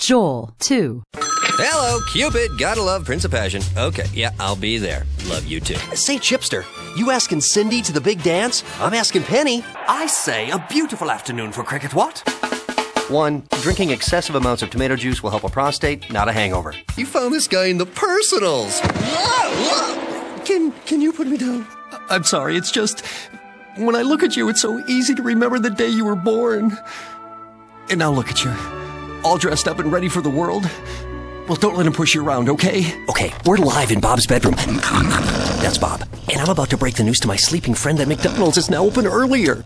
Joel 2. Hello, Cupid. Gotta love Prince of Passion. Okay, yeah, I'll be there. Love you too. Say, Chipster, you asking Cindy to the big dance? I'm asking Penny. I say a beautiful afternoon for cricket, what? 1. Drinking excessive amounts of tomato juice will help a prostate, not a hangover. You found this guy in the personals. Can you put me down? I'm sorry, it's just... when I look at you, it's so easy to remember the day you were born. And now look at you. All dressed up and ready for the world. Well, don't let him push you around, okay? Okay, we're live in Bob's bedroom. That's Bob. And I'm about to break the news to my sleeping friend that McDonald's is now open earlier.